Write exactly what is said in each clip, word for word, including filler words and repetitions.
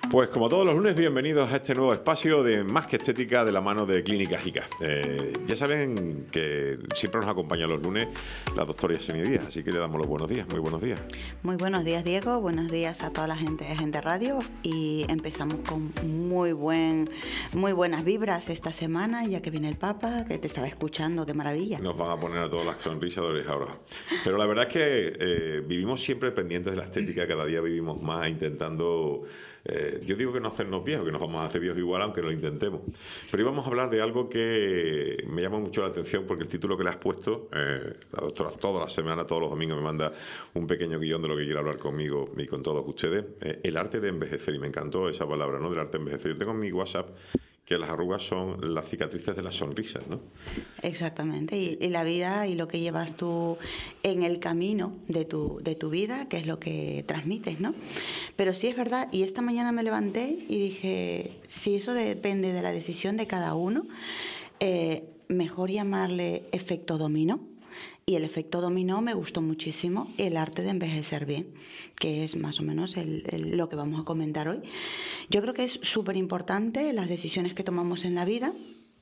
Pues como todos los lunes, bienvenidos a este nuevo espacio de Más que Estética de la mano de Clínica Jica. Eh, ya saben que siempre nos acompaña los lunes la doctora Yesenia Díaz, así que le damos los buenos días. Muy buenos días. Muy buenos días, Diego. Buenos días a toda la gente de Gente Radio. Y empezamos con muy buen, muy buenas vibras esta semana, ya que viene el Papa, que te estaba escuchando. ¡Qué maravilla! Nos van a poner a todas las sonrisas de oreja a oreja. Pero la verdad es que eh, vivimos siempre pendientes de la estética, cada día vivimos más intentando... Eh, yo digo que no hacernos viejos, que nos vamos a hacer viejos igual aunque lo intentemos. Pero íbamos a hablar de algo que me llama mucho la atención porque el título que le has puesto, eh, la doctora todas las semanas, todos los domingos me manda un pequeño guión de lo que quiere hablar conmigo y con todos ustedes. Eh, el arte de envejecer, y me encantó esa palabra, ¿no? Del arte de envejecer. Yo tengo en mi WhatsApp que las arrugas son las cicatrices de las sonrisas, ¿no? Exactamente, y, y la vida y lo que llevas tú en el camino de tu, de tu vida, que es lo que transmites, ¿no? Pero sí es verdad, y esta mañana me levanté y dije, si eso depende de la decisión de cada uno, eh, mejor llamarle efecto dominó. Y el efecto dominó me gustó muchísimo, el arte de envejecer bien, que es más o menos el, el, lo que vamos a comentar hoy. Yo creo que es súper importante las decisiones que tomamos en la vida,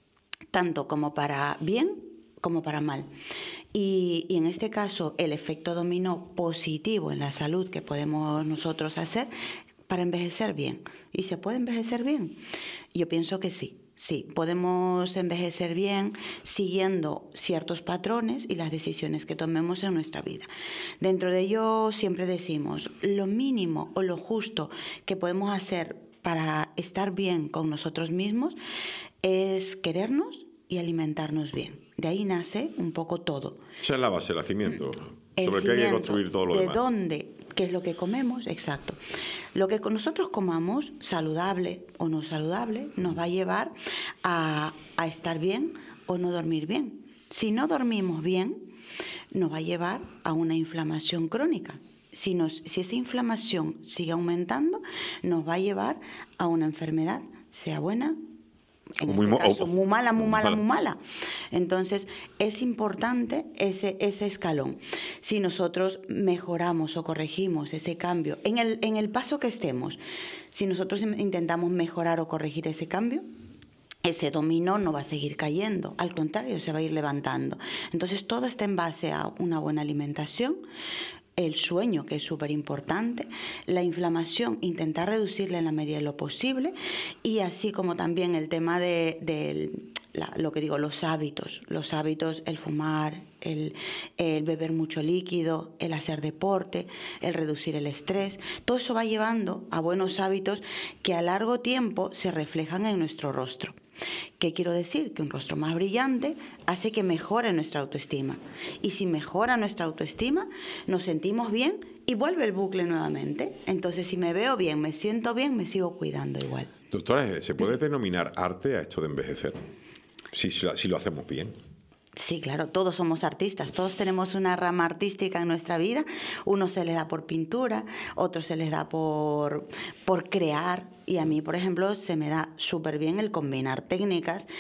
tanto como para bien como para mal. Y, y en este caso, el efecto dominó positivo en la salud que podemos nosotros hacer para envejecer bien. ¿Y se puede envejecer bien? Yo pienso que sí. Sí, podemos envejecer bien siguiendo ciertos patrones y las decisiones que tomemos en nuestra vida. Dentro de ello siempre decimos, lo mínimo o lo justo que podemos hacer para estar bien con nosotros mismos es querernos y alimentarnos bien. De ahí nace un poco todo. Esa es la base, el cimiento, el sobre el que hay que construir todo lo de demás. ¿De dónde? ¿Qué es lo que comemos? Exacto. Lo que nosotros comamos, saludable o no saludable, nos va a llevar a, a estar bien o no dormir bien. Si no dormimos bien, nos va a llevar a una inflamación crónica. Si, nos, si esa inflamación sigue aumentando, nos va a llevar a una enfermedad, sea buena, en muy, este caso, oh, muy mala, muy mala, muy mala. Entonces, es importante ese, ese escalón. Si nosotros mejoramos o corregimos ese cambio, en el, en el paso que estemos, si nosotros intentamos mejorar o corregir ese cambio, ese dominó no va a seguir cayendo, al contrario, se va a ir levantando. Entonces, todo está en base a una buena alimentación, el sueño, que es súper importante, la inflamación, intentar reducirla en la medida de lo posible, y así como también el tema de, de la, lo que digo, los hábitos, los hábitos, el fumar, el, el beber mucho líquido, el hacer deporte, el reducir el estrés, todo eso va llevando a buenos hábitos que a largo tiempo se reflejan en nuestro rostro. ¿Qué quiero decir? Que un rostro más brillante hace que mejore nuestra autoestima. Y si mejora nuestra autoestima, nos sentimos bien y vuelve el bucle nuevamente. Entonces, si me veo bien, me siento bien, me sigo cuidando igual. Doctora, ¿se puede denominar arte a esto de envejecer? Si, si lo hacemos bien. Sí, claro, todos somos artistas, todos tenemos una rama artística en nuestra vida. Uno se les da por pintura, otro se les da por, por crear. Y a mí, por ejemplo, se me da súper bien el combinar técnicas,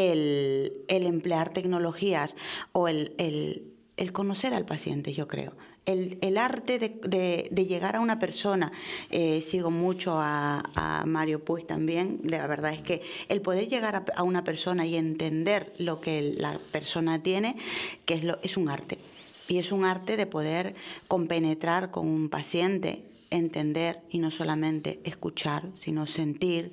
el, el emplear tecnologías o el, el, el conocer al paciente, yo creo. El, el arte de, de, de llegar a una persona, eh, sigo mucho a, a Mario Puig también, de la verdad es que el poder llegar a, a una persona y entender lo que la persona tiene, que es, lo, es un arte. Y es un arte de poder compenetrar con un paciente, entender y no solamente escuchar, sino sentir,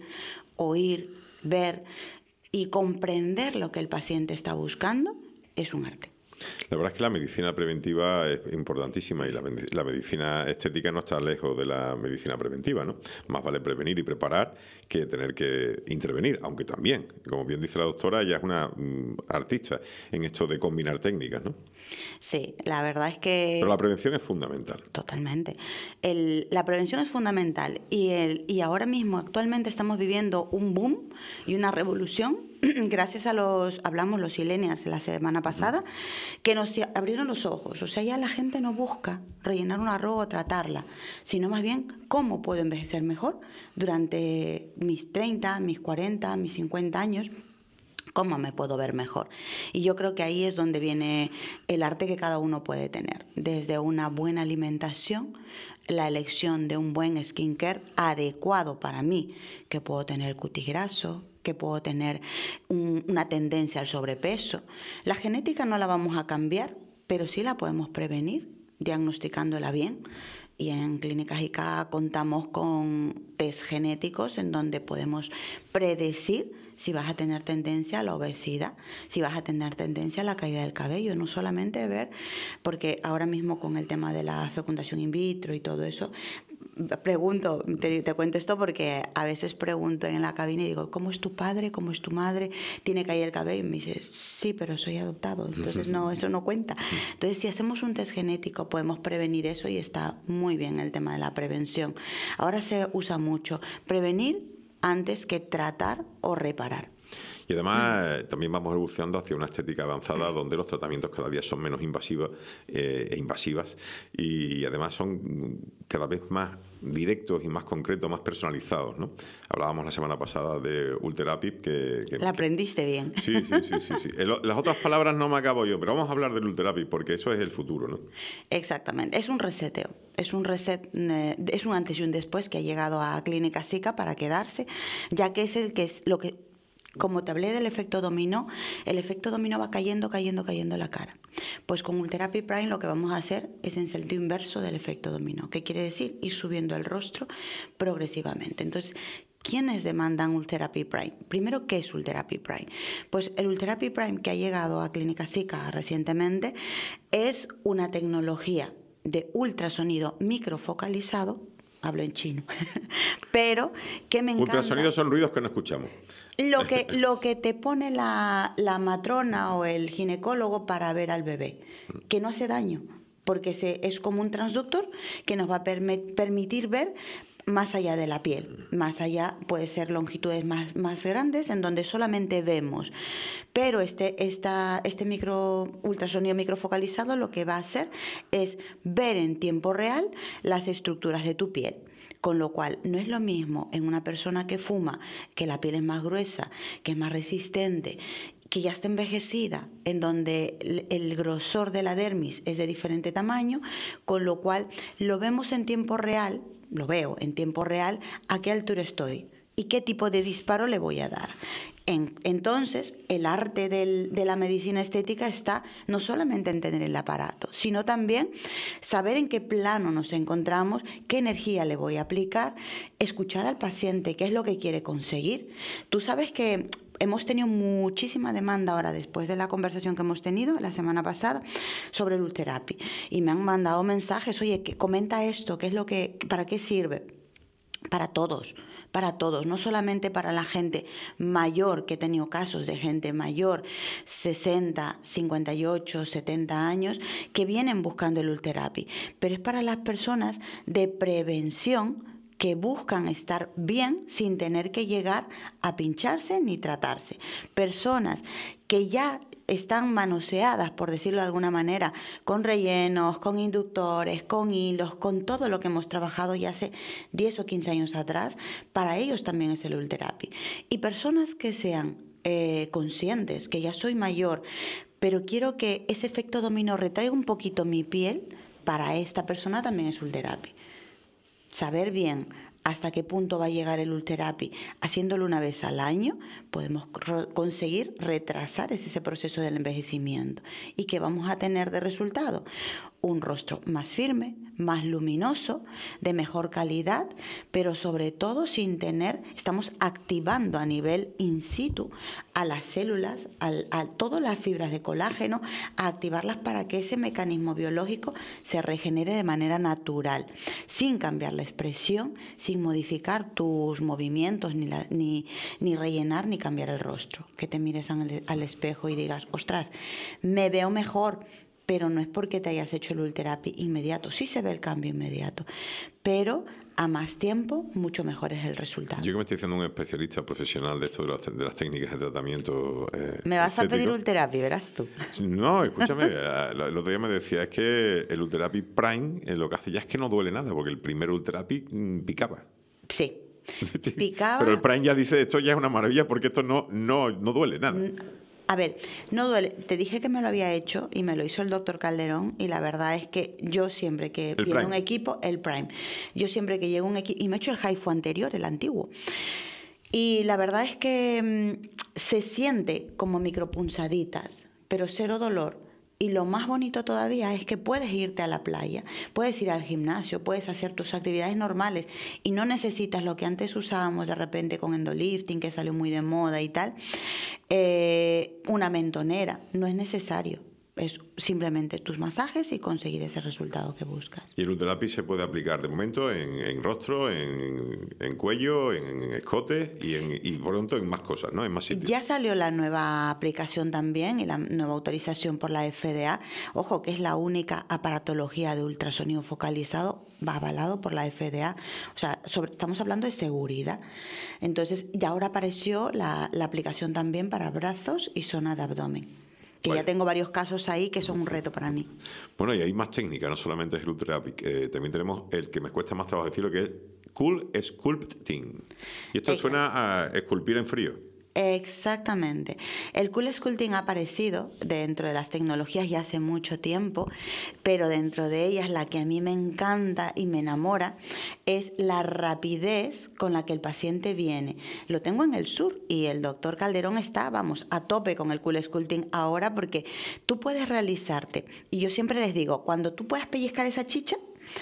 oír, ver y comprender lo que el paciente está buscando, es un arte. La verdad es que la medicina preventiva es importantísima y la, la medicina estética no está lejos de la medicina preventiva, ¿no? Más vale prevenir y preparar que tener que intervenir, aunque también, como bien dice la doctora, ella es una mm, artista en esto de combinar técnicas, ¿no? Sí, la verdad es que... Pero la prevención es fundamental. Totalmente. El, la prevención es fundamental y, el, y ahora mismo actualmente estamos viviendo un boom y una revolución gracias a los, hablamos los millennials la semana pasada, que nos abrieron los ojos. O sea, ya la gente no busca rellenar una arruga o tratarla, sino más bien cómo puedo envejecer mejor durante mis treinta, mis cuarenta, mis cincuenta años. ¿Cómo me puedo ver mejor? Y yo creo que ahí es donde viene el arte que cada uno puede tener. Desde una buena alimentación, la elección de un buen skincare adecuado para mí, que puedo tener el cutis graso, que puedo tener un, una tendencia al sobrepeso. La genética no la vamos a cambiar, pero sí la podemos prevenir diagnosticándola bien. Y en Clínicas I C A contamos con test genéticos en donde podemos predecir si vas a tener tendencia a la obesidad, si vas a tener tendencia a la caída del cabello. No solamente ver, porque ahora mismo con el tema de la fecundación in vitro y todo eso, pregunto, te, te cuento esto porque a veces pregunto en la cabina y digo, ¿cómo es tu padre? ¿Cómo es tu madre? ¿Tiene caída el cabello? Y me dices, sí, pero soy adoptado. Entonces, no, eso no cuenta. Entonces, si hacemos un test genético, podemos prevenir eso y está muy bien el tema de la prevención. Ahora se usa mucho prevenir antes que tratar o reparar. Y además mm. también vamos evolucionando hacia una estética avanzada donde los tratamientos cada día son menos invasivos eh, e invasivas y además son cada vez más directos y más concretos, más personalizados, ¿no? Hablábamos la semana pasada de Ultherapy que... que la aprendiste bien. Sí, sí, sí, sí, sí. Las otras palabras no me acabo yo, pero vamos a hablar del Ultherapy porque eso es el futuro, ¿no? Exactamente. Es un reseteo. Es un reset, eh, es un antes y un después que ha llegado a Clínicas I C A para quedarse, ya que es el que es lo que... Como te hablé del efecto dominó, el efecto dominó va cayendo, cayendo, cayendo la cara. Pues con Ultherapy Prime lo que vamos a hacer es en sentido inverso del efecto dominó. ¿Qué quiere decir? Ir subiendo el rostro progresivamente. Entonces, ¿quiénes demandan Ultherapy Prime? Primero, ¿qué es Ultherapy Prime? Pues el Ultherapy Prime que ha llegado a Clínicas I C A recientemente es una tecnología de ultrasonido microfocalizado, hablo en chino, pero que me encanta. Ultrasonidos son ruidos que no escuchamos. Lo que, lo que te pone la, la matrona o el ginecólogo para ver al bebé, que no hace daño, porque se, es como un transductor que nos va a perm- permitir ver más allá de la piel, más allá puede ser longitudes más, más grandes en donde solamente vemos, pero este, esta, este micro, ultrasonido microfocalizado lo que va a hacer es ver en tiempo real las estructuras de tu piel. Con lo cual, no es lo mismo en una persona que fuma, que la piel es más gruesa, que es más resistente, que ya está envejecida, en donde el, el grosor de la dermis es de diferente tamaño, con lo cual lo vemos en tiempo real, lo veo en tiempo real, a qué altura estoy y qué tipo de disparo le voy a dar. En, entonces, el arte del, de la medicina estética está no solamente en tener el aparato, sino también saber en qué plano nos encontramos, qué energía le voy a aplicar, escuchar al paciente, qué es lo que quiere conseguir. Tú sabes que hemos tenido muchísima demanda ahora, después de la conversación que hemos tenido la semana pasada, sobre el Ultherapy. Y me han mandado mensajes, oye, que comenta esto, qué es lo que, para qué sirve. Para todos, para todos, no solamente para la gente mayor, que he tenido casos de gente mayor, sesenta, cincuenta y ocho, setenta años, que vienen buscando el Ultherapy, pero es para las personas de prevención que buscan estar bien sin tener que llegar a pincharse ni tratarse. Personas que ya están manoseadas, por decirlo de alguna manera, con rellenos, con inductores, con hilos, con todo lo que hemos trabajado ya hace diez o quince años atrás, para ellos también es el Ultherapy. Y personas que sean eh, conscientes, que ya soy mayor, pero quiero que ese efecto dominó retraiga un poquito mi piel, para esta persona también es Ultherapy. Saber bien hasta qué punto va a llegar el Ultherapy, haciéndolo una vez al año, podemos re- conseguir retrasar ese, ese proceso del envejecimiento. ¿Y qué vamos a tener de resultado? Un rostro más firme, más luminoso, de mejor calidad, pero sobre todo sin tener, estamos activando a nivel in situ a las células, al, a todas las fibras de colágeno, a activarlas para que ese mecanismo biológico se regenere de manera natural, sin cambiar la expresión, sin modificar tus movimientos, ni, la, ni, ni rellenar, ni cambiar el rostro. Que te mires al, al espejo y digas, ostras, me veo mejor, pero no es porque te hayas hecho el Ultherapy inmediato. Sí se ve el cambio inmediato, pero a más tiempo, mucho mejor es el resultado. Yo que me estoy diciendo un especialista profesional de esto de las, de las técnicas de tratamiento eh, Me vas estético. a pedir Ultherapy, verás tú. No, escúchame, el otro día me decía es que el Ultherapy Prime eh, lo que hace ya es que no duele nada, porque el primer Ultherapy mmm, picaba. Sí, picaba. Pero el Prime ya dice, esto ya es una maravilla porque esto no, no, no duele nada. A ver, no duele. Te dije que me lo había hecho y me lo hizo el doctor Calderón, y la verdad es que yo siempre que El viene Prime. un equipo, el Prime, yo siempre que llego a un equipo, y me he hecho el Haifu anterior, el antiguo, y la verdad es que mmm, se siente como micropunzaditas, pero cero dolor. Y lo más bonito todavía es que puedes irte a la playa, puedes ir al gimnasio, puedes hacer tus actividades normales y no necesitas lo que antes usábamos de repente con endolifting, que salió muy de moda y tal, eh, una mentonera. No es necesario. Es simplemente tus masajes y conseguir ese resultado que buscas. Y el Ultherapy se puede aplicar de momento en, en rostro, en, en cuello, en, en escote y, en, y pronto en más cosas, ¿no? En más sitios. Ya salió la nueva aplicación también y la nueva autorización por la F D A. Ojo, que es la única aparatología de ultrasonido focalizado va avalado por la F D A. O sea, sobre, estamos hablando de seguridad. Entonces, ya ahora apareció la, la aplicación también para brazos y zona de abdomen. Que Vale. Ya tengo varios casos ahí que son un reto para mí. Bueno, y hay más técnica, no solamente es el Ultherapy. Eh, también tenemos el que me cuesta más trabajo decirlo, que es Cool Sculpting. Y esto Exacto. suena a esculpir en frío. Exactamente. El Cool Sculpting ha aparecido dentro de las tecnologías ya hace mucho tiempo, pero dentro de ellas la que a mí me encanta y me enamora es la rapidez con la que el paciente viene. Lo tengo en el sur y el doctor Calderón está, vamos, a tope con el Cool Sculpting ahora, porque tú puedes realizarte, y yo siempre les digo, cuando tú puedas pellizcar esa chicha,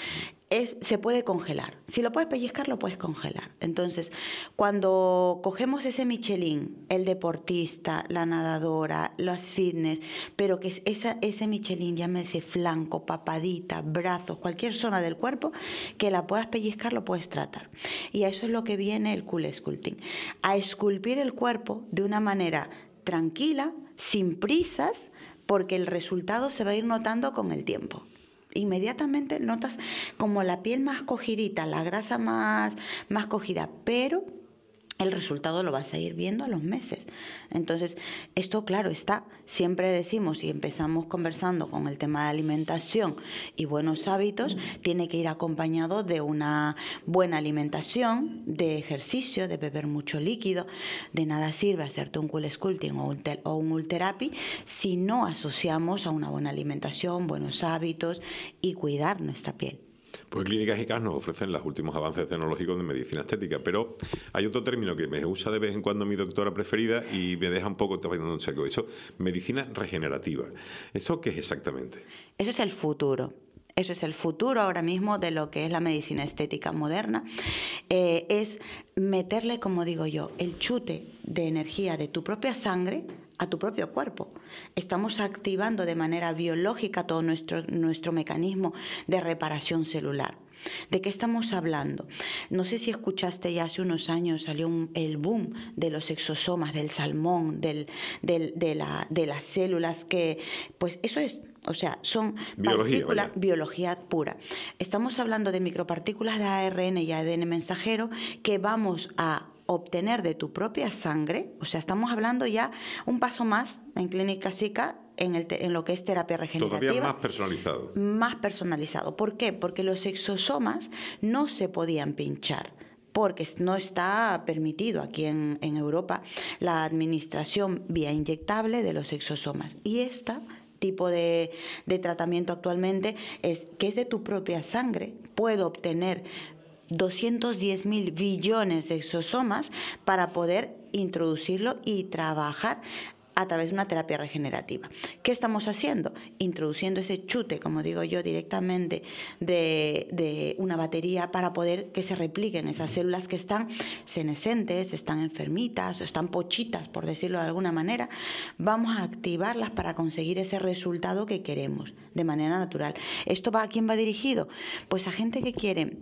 Es, se puede congelar. Si lo puedes pellizcar, lo puedes congelar. Entonces, cuando cogemos ese Michelin, el deportista, la nadadora, los fitness, pero que es esa, ese Michelin, llámese flanco, papadita, brazos, cualquier zona del cuerpo, que la puedas pellizcar, lo puedes tratar. Y a eso es lo que viene el Cool Sculpting. A esculpir el cuerpo de una manera tranquila, sin prisas, porque el resultado se va a ir notando con el tiempo. Inmediatamente notas como la piel más cogidita, la grasa más, más cogida, pero el resultado lo vas a ir viendo a los meses. Entonces, esto claro está, siempre decimos y empezamos conversando con el tema de alimentación y buenos hábitos, tiene que ir acompañado de una buena alimentación, de ejercicio, de beber mucho líquido. De nada sirve hacerte un Cool Sculpting o un, tel, o un Ultherapy si no asociamos a una buena alimentación, buenos hábitos y cuidar nuestra piel. Pues Clínicas I C A S nos ofrecen los últimos avances tecnológicos de medicina estética, pero hay otro término que me usa de vez en cuando mi doctora preferida y me deja un poco tapando un saco. Eso, medicina regenerativa. ¿Eso qué es exactamente? Eso es el futuro. Eso es el futuro ahora mismo de lo que es la medicina estética moderna. Eh, es meterle, como digo yo, el chute de energía de tu propia sangre a tu propio cuerpo. Estamos activando de manera biológica todo nuestro, nuestro mecanismo de reparación celular. ¿De qué estamos hablando? No sé si escuchaste, ya hace unos años salió un, el boom de los exosomas, del salmón, del, del, de, la, de las células, que pues eso es, o sea, son biología, partículas, vaya. biología pura. Estamos hablando de micropartículas de A R N y A D N mensajero que vamos a obtener de tu propia sangre. O sea, estamos hablando ya un paso más en Clínicas I C A en, el te, en lo que es terapia regenerativa. Todavía más personalizado. Más personalizado. ¿Por qué? Porque los exosomas no se podían pinchar, porque no está permitido aquí en, en Europa la administración vía inyectable de los exosomas. Y esta tipo de, de tratamiento actualmente es que es de tu propia sangre. Puedo obtener doscientos diez mil billones de exosomas para poder introducirlo y trabajar a través de una terapia regenerativa. ¿Qué estamos haciendo? Introduciendo ese chute, como digo yo, directamente de, de una batería para poder que se repliquen esas células que están senescentes, están enfermitas, están pochitas, por decirlo de alguna manera. Vamos a activarlas para conseguir ese resultado que queremos de manera natural. ¿Esto va a quién va dirigido? Pues a gente que quiere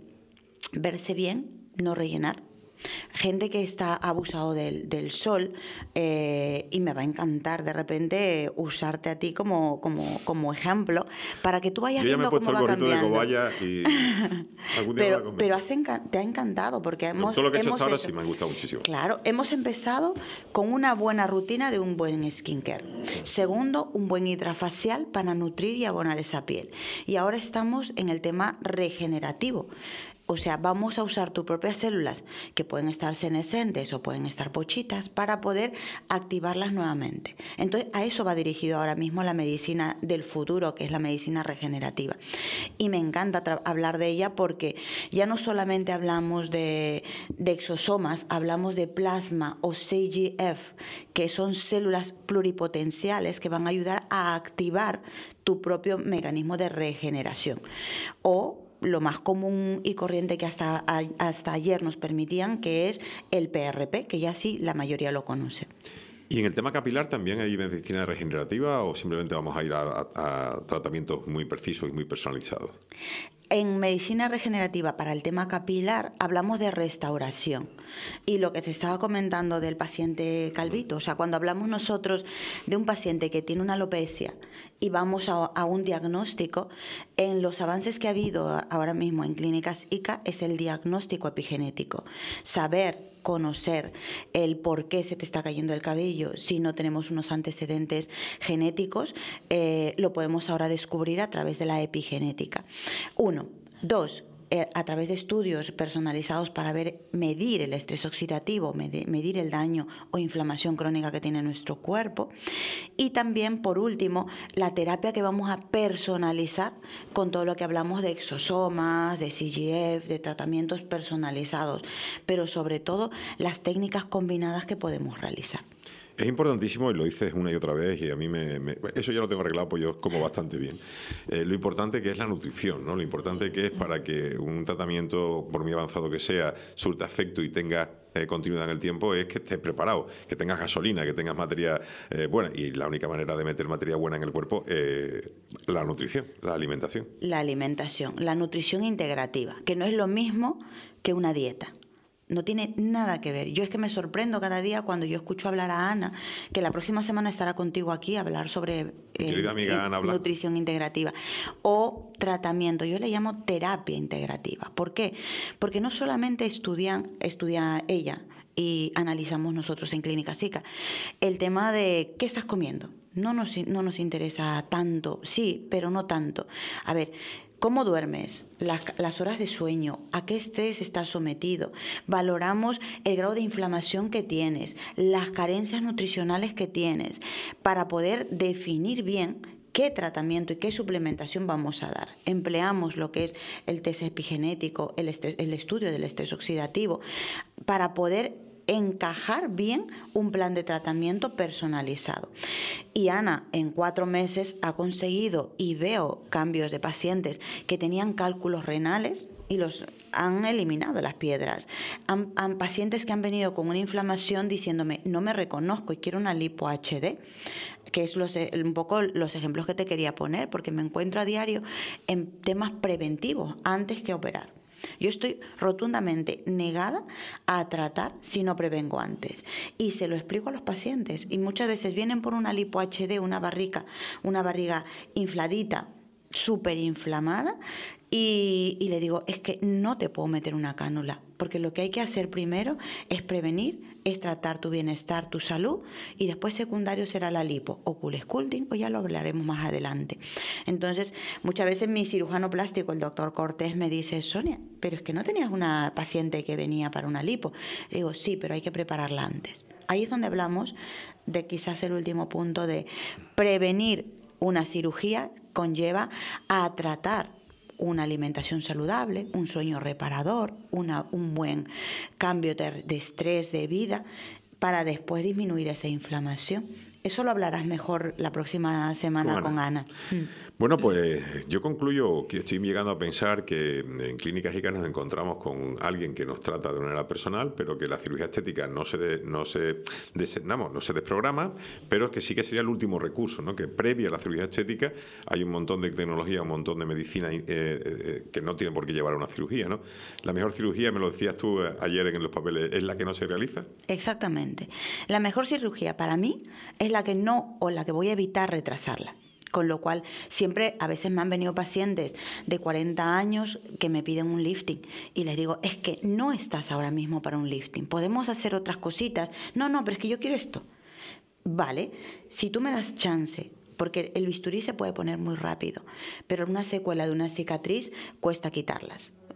verse bien, no rellenar. Gente que está abusado del, del sol, eh, y me va a encantar de repente usarte a ti como, como, como ejemplo para que tú vayas Yo ya viendo me he cómo puesto va el gorrito cambiando. de cobaya y algún día pero me va a pero has enca- te ha encantado porque hemos, todo lo que he hecho hemos hasta ahora hecho- sí me ha gustado muchísimo. Claro, hemos empezado con una buena rutina de un buen skincare. Segundo, un buen hidrafacial para nutrir y abonar esa piel. Y ahora estamos en el tema regenerativo. O sea, vamos a usar tus propias células, que pueden estar senescentes o pueden estar pochitas, para poder activarlas nuevamente. Entonces, a eso va dirigido ahora mismo la medicina del futuro, que es la medicina regenerativa. Y me encanta hablar de ella porque ya no solamente hablamos de, de exosomas, hablamos de plasma o C G F, que son células pluripotenciales que van a ayudar a activar tu propio mecanismo de regeneración. O lo más común y corriente que hasta, hasta ayer nos permitían, que es el P R P, que ya sí la mayoría lo conoce. ¿Y en el tema capilar también hay medicina regenerativa o simplemente vamos a ir a, a, a tratamientos muy precisos y muy personalizados? En medicina regenerativa para el tema capilar hablamos de restauración. Y lo que te estaba comentando del paciente calvito, o sea, cuando hablamos nosotros de un paciente que tiene una alopecia y vamos a, a un diagnóstico, en los avances que ha habido ahora mismo en clínicas I C A es el diagnóstico epigenético. Saber, conocer el por qué se te está cayendo el cabello si no tenemos unos antecedentes genéticos, eh, lo podemos ahora descubrir a través de la epigenética. Uno. Dos, eh, a través de estudios personalizados para ver, medir el estrés oxidativo, medir, medir el daño o inflamación crónica que tiene nuestro cuerpo. Y también, por último, la terapia que vamos a personalizar con todo lo que hablamos de exosomas, de C G F, de tratamientos personalizados, pero sobre todo las técnicas combinadas que podemos realizar. Es importantísimo, y lo dices una y otra vez, y a mí me, me eso ya lo tengo arreglado, pues yo como bastante bien. Eh, lo importante que es la nutrición, ¿no? Lo importante que es para que un tratamiento, por muy avanzado que sea, surta efecto y tenga eh, continuidad en el tiempo, es que estés preparado, que tengas gasolina, que tengas materia eh, buena. Y la única manera de meter materia buena en el cuerpo es la nutrición, la alimentación. La alimentación, la nutrición integrativa, que no es lo mismo que una dieta. No tiene nada que ver. Yo es que me sorprendo cada día cuando yo escucho hablar a Ana, que la próxima semana estará contigo aquí a hablar sobre eh, amiga Ana nutrición integrativa o tratamiento. Yo le llamo terapia integrativa. ¿Por qué? Porque no solamente estudian, estudia ella y analizamos nosotros en Clínica S I C A el tema de qué estás comiendo. No nos, no nos interesa tanto, sí, pero no tanto. A ver, ¿cómo duermes? Las, las horas de sueño, ¿a qué estrés estás sometido? Valoramos el grado de inflamación que tienes, las carencias nutricionales que tienes, para poder definir bien qué tratamiento y qué suplementación vamos a dar. Empleamos lo que es el test epigenético, el, estrés, el estudio del estrés oxidativo, para poder encajar bien un plan de tratamiento personalizado. Y Ana en cuatro meses ha conseguido, y veo cambios de pacientes que tenían cálculos renales y los han eliminado las piedras. Han, han pacientes que han venido con una inflamación diciéndome, no me reconozco y quiero una lipo H D, que es los, un poco los ejemplos que te quería poner, porque me encuentro a diario en temas preventivos antes que operar. Yo estoy rotundamente negada a tratar si no prevengo antes. Y se lo explico a los pacientes. Y muchas veces vienen por una lipo H D, una barriga, una barriga infladita, súper inflamada, y, y le digo, es que no te puedo meter una cánula, porque lo que hay que hacer primero es prevenir, es tratar tu bienestar, tu salud, y después secundario será la lipo o cool-sculpting, o ya lo hablaremos más adelante. Entonces, muchas veces mi cirujano plástico, el doctor Cortés, me dice, Sonia, pero es que no tenías una paciente que venía para una lipo. Le digo, sí, pero hay que prepararla antes. Ahí es donde hablamos de quizás el último punto de prevenir una cirugía conlleva a tratar una alimentación saludable, un sueño reparador, una, un buen cambio de, de estrés de vida para después disminuir esa inflamación. Eso lo hablarás mejor la próxima semana con Ana. Con Ana. Mm. Bueno, pues yo concluyo que estoy llegando a pensar que en Clínica S I C A nos encontramos con alguien que nos trata de manera personal, pero que la cirugía estética no se, de, no se, des, no, no se desprograma, pero que sí que sería el último recurso, ¿no? Que previa a la cirugía estética hay un montón de tecnología, un montón de medicina eh, eh, que no tienen por qué llevar a una cirugía, ¿no? La mejor cirugía, me lo decías tú ayer en los papeles, ¿es la que no se realiza? Exactamente. La mejor cirugía para mí es la que no, o la que voy a evitar retrasarla. Con lo cual, siempre, a veces me han venido pacientes de cuarenta años que me piden un lifting y les digo, es que no estás ahora mismo para un lifting, podemos hacer otras cositas. No, no, pero es que yo quiero esto. Vale, si tú me das chance, porque el bisturí se puede poner muy rápido, pero una secuela de una cicatriz cuesta quitarlas.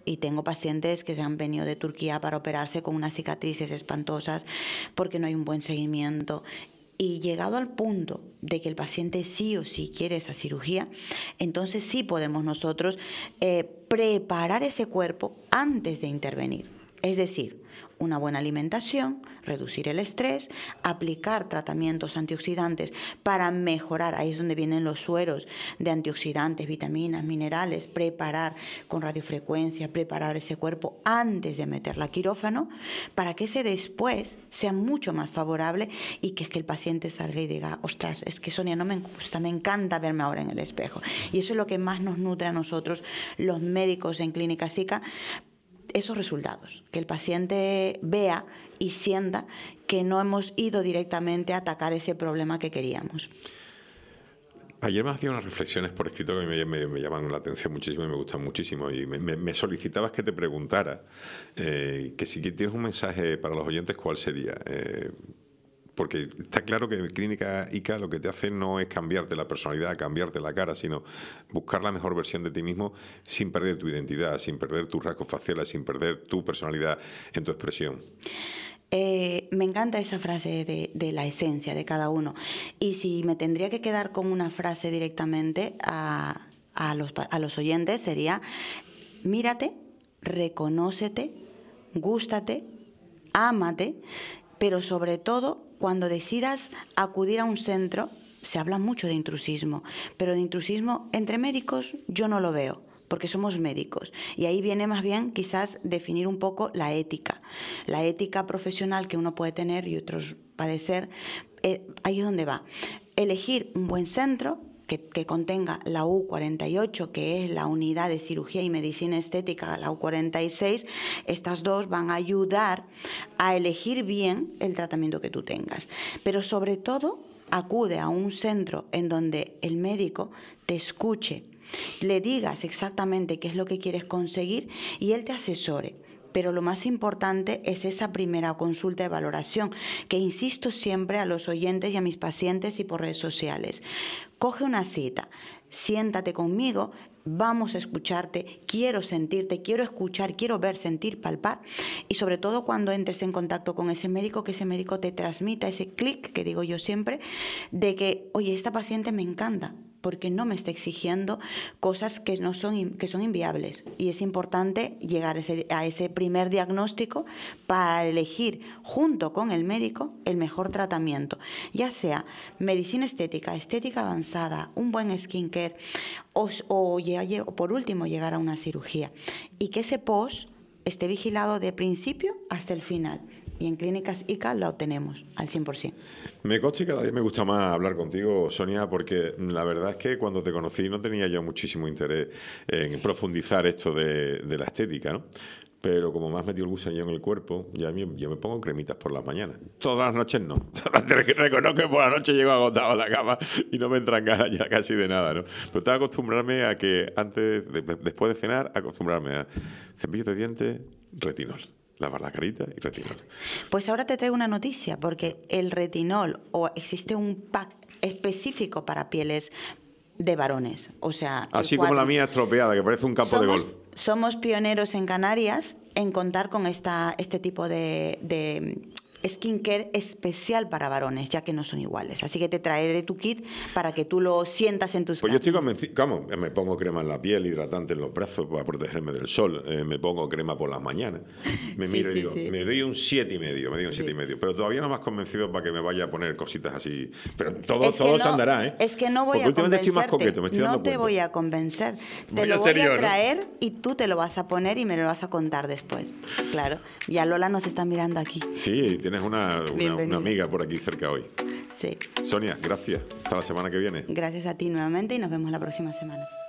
y tengo pacientes que se han venido de Turquía para operarse con unas cicatrices espantosas porque no hay un buen seguimiento. Y llegado al punto de que el paciente sí o sí quiere esa cirugía, entonces sí podemos nosotros eh, preparar ese cuerpo antes de intervenir. Es decir, una buena alimentación, reducir el estrés, aplicar tratamientos antioxidantes para mejorar, ahí es donde vienen los sueros de antioxidantes, vitaminas, minerales, preparar con radiofrecuencia, preparar ese cuerpo antes de meterla a quirófano, para que ese después sea mucho más favorable y que es que el paciente salga y diga, ostras, es que Sonia no me gusta, me encanta verme ahora en el espejo. Y eso es lo que más nos nutre a nosotros, los médicos en Clínica SICA, esos resultados, que el paciente vea y sienta que no hemos ido directamente a atacar ese problema que queríamos. Ayer me hacía unas reflexiones por escrito que me, me, me llaman la atención muchísimo y me gustan muchísimo, y me, me, me solicitabas que te preguntara eh, que si tienes un mensaje para los oyentes, ¿cuál sería? Eh, Porque está claro que en Clínica ICA lo que te hace no es cambiarte la personalidad, cambiarte la cara, sino buscar la mejor versión de ti mismo sin perder tu identidad, sin perder tus rasgos faciales, sin perder tu personalidad en tu expresión. Eh, me encanta esa frase de, de la esencia de cada uno. Y si me tendría que quedar con una frase directamente a, a, los, a los oyentes sería: mírate, reconócete, gústate, ámate, pero sobre todo, cuando decidas acudir a un centro, se habla mucho de intrusismo, pero de intrusismo entre médicos yo no lo veo, porque somos médicos. Y ahí viene más bien quizás definir un poco la ética, la ética profesional que uno puede tener y otros padecer. Eh, ahí es donde va. Elegir un buen centro que, que contenga la U cuarenta y ocho, que es la unidad de cirugía y medicina estética, la U cuarenta y seis, estas dos van a ayudar a elegir bien el tratamiento que tú tengas. Pero sobre todo, acude a un centro en donde el médico te escuche, le digas exactamente qué es lo que quieres conseguir y él te asesore. Pero lo más importante es esa primera consulta de valoración, que insisto siempre a los oyentes y a mis pacientes y por redes sociales. Coge una cita, siéntate conmigo, vamos a escucharte, quiero sentirte, quiero escuchar, quiero ver, sentir, palpar. Y sobre todo cuando entres en contacto con ese médico, que ese médico te transmita ese clic, que digo yo siempre, de que, oye, esta paciente me encanta, porque no me está exigiendo cosas que, no son, que son inviables. Y es importante llegar a ese, a ese primer diagnóstico para elegir, junto con el médico, el mejor tratamiento. Ya sea medicina estética, estética avanzada, un buen skincare, o, o, o por último llegar a una cirugía. Y que ese post esté vigilado de principio hasta el final. Y en Clínicas ICA lo obtenemos al cien por ciento. Me consta y cada día me gusta más hablar contigo, Sonia, porque la verdad es que cuando te conocí no tenía yo muchísimo interés en profundizar esto de, de la estética, ¿no? Pero como me has metido el gusanillo en el cuerpo, ya me, yo me pongo cremitas por las mañanas. Todas las noches no. Reconozco que por la noche llego agotado a la cama y no me entran ganas ya casi de nada, ¿no? Pero tengo que acostumbrarme a que antes, de, después de cenar, acostumbrarme a cepillo de dientes, retinol. Lavar la carita y retinol. Pues ahora te traigo una noticia, porque el retinol, o existe un pack específico para pieles de varones, o sea... Así como la mía estropeada, que parece un campo somos, de golf. Somos pioneros en Canarias en contar con esta, este tipo de, de skincare especial para varones, ya que no son iguales. Así que te traeré tu kit para que tú lo sientas en tus Pues carnes. yo estoy convencido, vamos, me pongo crema en la piel, hidratante en los brazos para protegerme del sol, eh, me pongo crema por las mañanas, me Sí, miro sí, y digo, sí. me doy un siete y medio, me doy un siete Sí. y medio, pero todavía no me has convencido para que me vaya a poner cositas así, pero todo, Es que todo no- se andará, ¿eh? Es que no voy Porque a últimamente estoy más convencerte. coqueto, me estoy No dando te cuenta. voy a convencer. Te Voy lo a voy ser yo, a ¿no? traer y tú te lo vas a poner y me lo vas a contar después. Claro. Ya Lola nos está mirando aquí. Sí, tienes una, una, Bienvenida. una amiga por aquí cerca hoy. Sí. Sonia, gracias. Hasta la semana que viene. Gracias a ti nuevamente y nos vemos la próxima semana.